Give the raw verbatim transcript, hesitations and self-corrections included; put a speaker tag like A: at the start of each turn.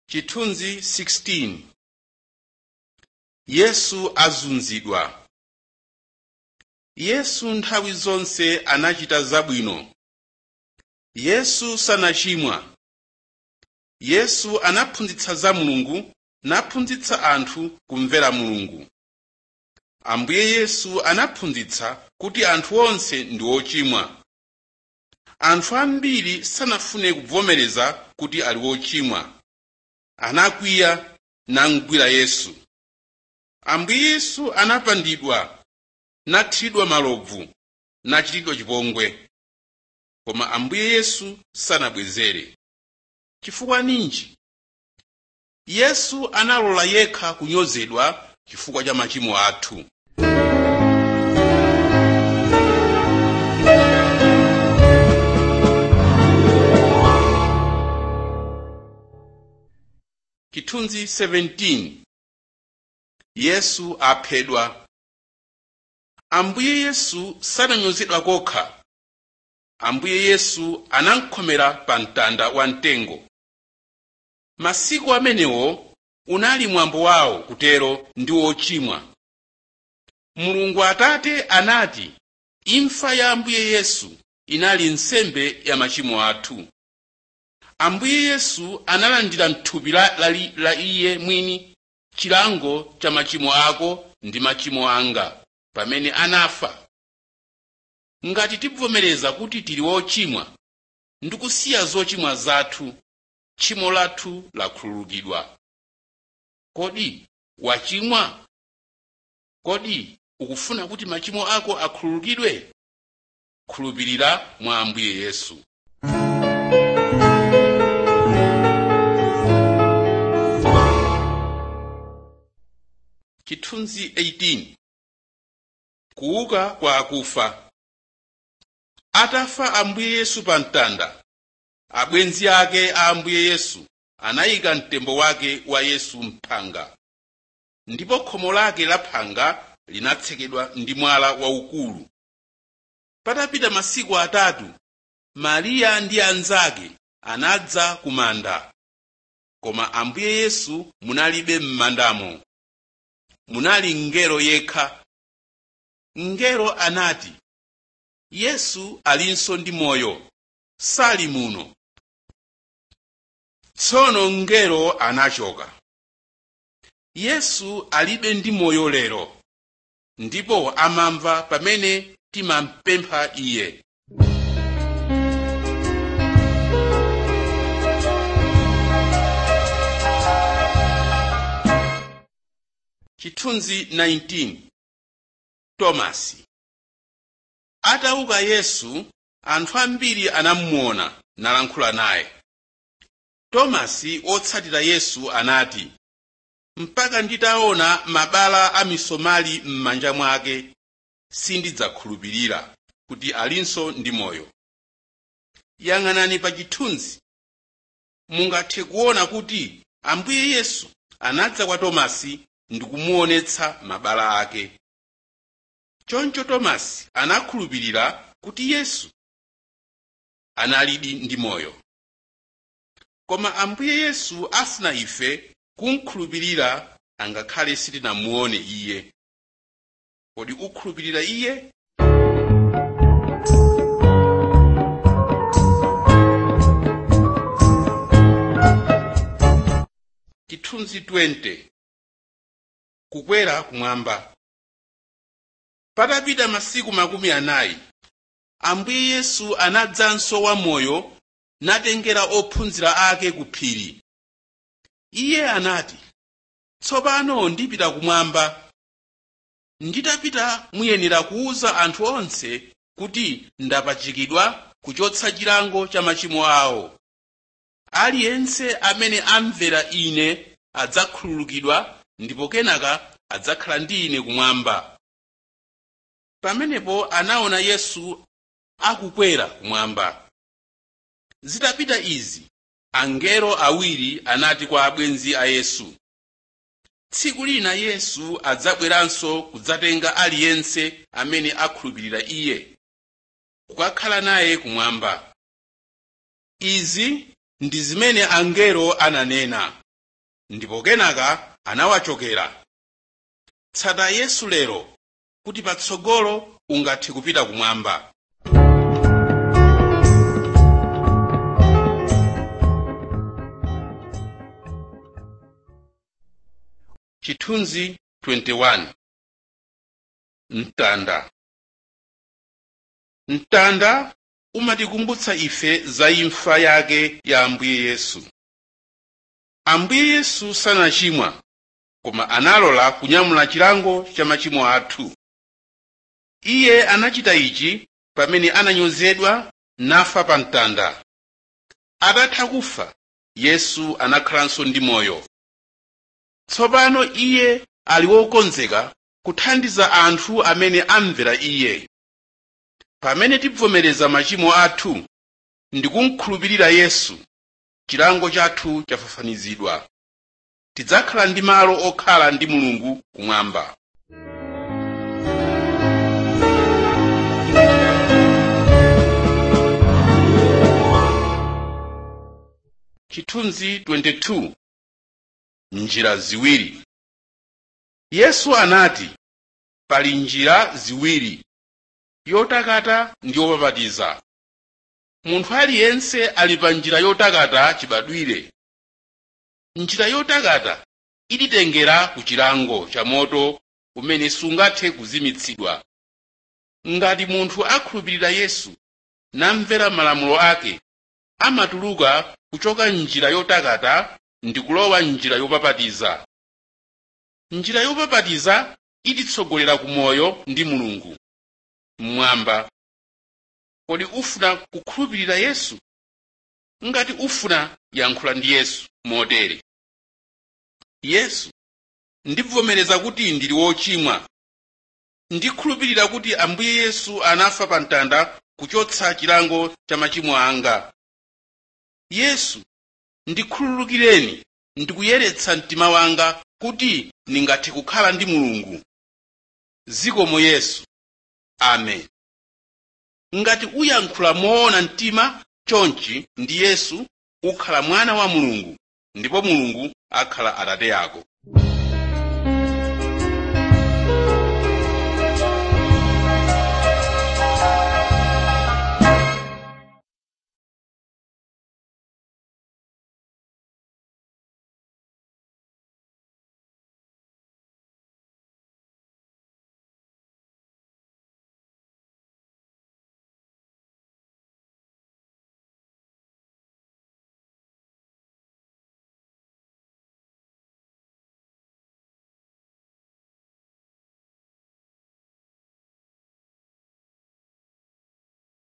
A: Chithunzi sixteen. Yesu azunzidwa. Yesu nthawi zonse anachita zabwino. Yesu sanachimwa. Yesu anaphunzitsa za Mulungu naphunzitsa anthu kumvera Mulungu. Ambuye Yesu anaphunzitsa kuti anthu onse ndi ochimwa. Anthu ambiri sanafune kuvomereza kuti ali ochimwa. Anakwiya namgwira Yesu. Ambuye Yesu anapandidwa, nathidwa malobvu, nachitidwa chipongwe. Koma Ambuye Yesu sanabwezere. Chifukwa ninji? Yesu analola yekha kunyozedwa chifukwa cha machimo athu. Chithunzi seventeen. Yesu aphedwa. Ambuye Yesu sananyozedwa kokha. Ambuye Yesu anamkhomera pa mtanda wa mtengo. Masiku amenewo unali mwambo wawo kutero ndi ochimwa. Mulungu Atate anati imfa ya Ambuye Yesu inali nsembe ya machimo athu. Ambuye Yesu analandira m'thupi la, la, la iye mwini chilango cha machimo ako ndi machimo anga pamene anafa. Ngati tikuvomereza kuti tili ochimwa ndi kusiya zochimwa zathu, tchimo lathu lakhululukidwa. Kodi wachimwa? Kodi ukufuna kuti machimo ako akhululukidwe? Khulupirira mwa Ambuye Yesu. Chithunzi eighteen. Kuuka kwa akufa. Atafa Ambuye Yesu pa mtanda, abwenzi ake a Ambuye Yesu anayika mtembo wake wa Yesu mphanga. Ndipo khomo lake la phanga linatsekedwa ndi mwala waukulu. Patapita masiku atatu, Mariya ndi anzake anadza ku manda. Koma Ambuye Yesu munalibe m'mandamo. Munali mngelo yekha. Mngelo anati, Yesu alinso ndi moyo, sali muno. Tsono mngelo anachoka. Yesu alibe ndi moyo lero, ndipo amamva pamene timampempha iye. Chithunzi nineteen. Tomasi. Atauka Yesu, anthu ambiri anamuona nalankhula naye. Tomasi otsatira Yesu anati, mpaka nditaona mabala a misomali m'manja mwake, sindidzakhulupirira kuti alinso ndi moyo. Yang'anani pa chithunzi. Mungathe kuona kuti Ambuye Yesu anadza kwa Tomasi ndi kumuonetsa mabala ake. Choncho Tomasi anakhulupirira kuti Yesu analidi ndi moyo. Koma Ambuye Yesu afuna ife kumkhulupirira angakhale sitinamuone iye. Kodi ukhulupirira iye? Chithunzi twenty. Kukwera kumwamba. Patapita masiku makumi anayi, Ambuye Yesu anadzanso wamoyo natengera ophunzira ake ku phiri. Iye anati, tsopano ndipita kumwamba. Nditapita muyenera kuwuza anthu onse kuti ndapachikidwa kuchotsa chilango cha machimo awo. Aliyense amene amvera ine adzakhululukidwa ndipo kenaka adzakhala ndi ine kumwamba. Pamenepo anaona Yesu akukwera kumwamba. Zitapita izi, angelo awiri anati kwa abwenzi a Yesu, tsiku lina Yesu adzabweranso kudzatenga aliyense amene akhulupirira iye, kukakhala naye kumwamba. Izi ndi zimene angelo ananena. ndipo kenaka anawachokera. Tsata Yesu lero kuti patsogolo ungathe kupita kumwamba. Chithunzi twenty-one. Mtanda. Mtanda umatikumbutsa ife za imfa yake ya Ambuye Yesu. Ambuye Yesu sanachimwa, koma analola kunyamula chilango cha machimo athu. Iye anachita ichi pamene ananyozedwa nafa pa mtanda. Atatha kufa, Yesu anakhalanso ndi moyo. Tsopano iye ali wokonzeka kuthandiza anthu amene amvera iye. Pamene tibvomereza machimo athu ndi kumkhulupirira Yesu, chilango chathu chafafanizidwa. Tidzakhala ndi malo okhala ndi Mulungu kumwamba. Chithunzi twenty-two. Njira ziwiri. Yesu anati, pali njira ziwiri, yotakata ndi yopapatiza. Munthu aliyense ali pa njira yotakata chibadwire. Njira yotakata ititengera ku chilango cha moto umene sungathe kuzimitsidwa. Ngati munthu akhulupirira Yesu namvera malamulo ake, amatuluka kuchoka njira yotakata ndi kulowa njira yopapatiza. Njira yopapatiza ititsogolera ku moyo ndi Mulungu mmwamba. Kodi ufuna kukhulupirira Yesu? Ngati ufuna, yankhula ndi Yesu motere: Yesu, ndibvomereza kuti ndili wochimwa. Ndikhulupirira kuti Ambuye Yesu anafa pa mtanda kuchotsa chilango cha machimo anga. Yesu, ndikhululukireni ndikuyeretsa mtima wanga kuti ndingathe kukhala ndi Mulungu. Zikomo Yesu. Amen. Ngati uyankhula moona mtima chonchi ndi Yesu, ukhala mwana wa Mulungu, ndipo Mulungu akhala Atate ako.